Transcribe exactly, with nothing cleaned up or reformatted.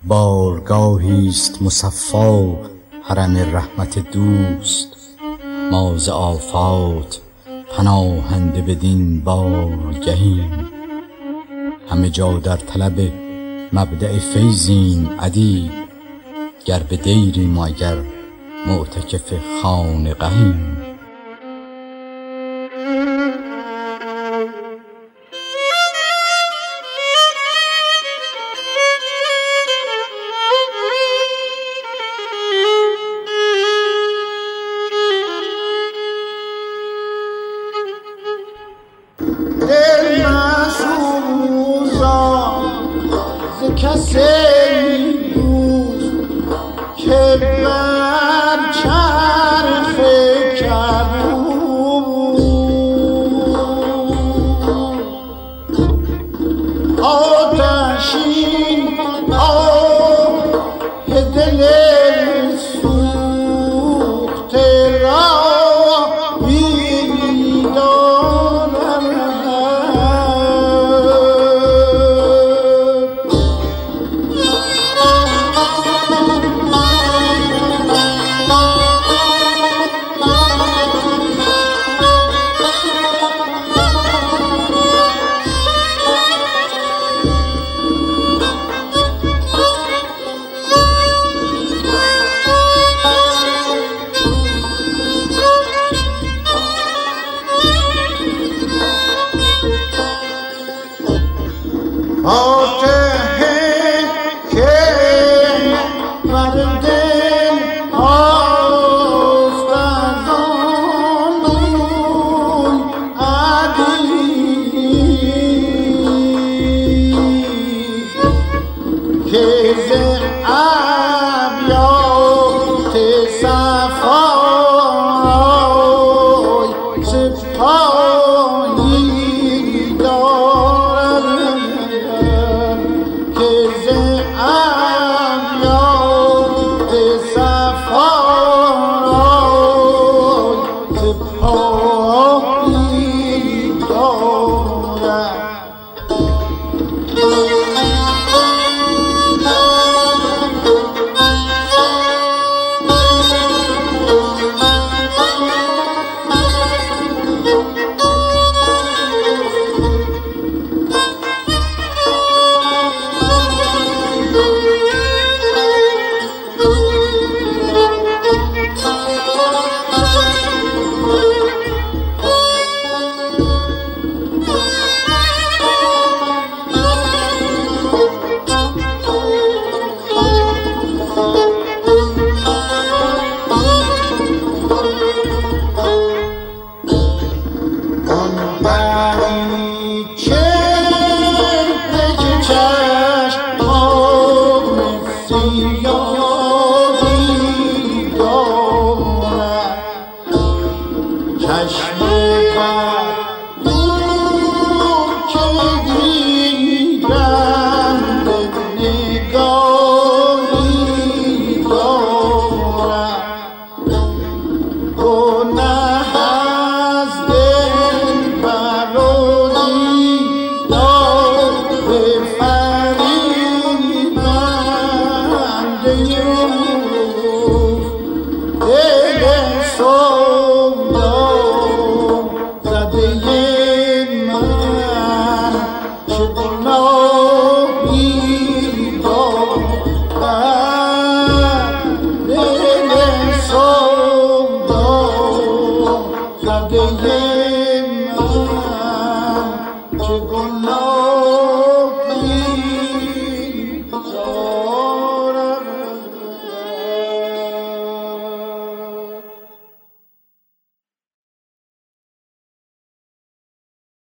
بارگاهی است مصفا حرم رحمت دوست. ما ز آفات پناهنده بدین بارگهیم، همه جا در طلب مبدأ فیضیم ادیب. گر به دیریم و اگر معتکف خانقهیم. دل مسوزان ز کسی دوست که بر چرخ کبود آتشین آه دل سوخته را آته که بر دل آست از آن روی ادیب که ز ابیات صفای سپاهی دارد که ز ابیات صفای سپاهی دارد. چشم بر دور که دیدم به نگاهی دارد گناه از دل برآریدم به فریبنده دل سودا زده من چه گناهی دارد دل سودا زده من چه گناهی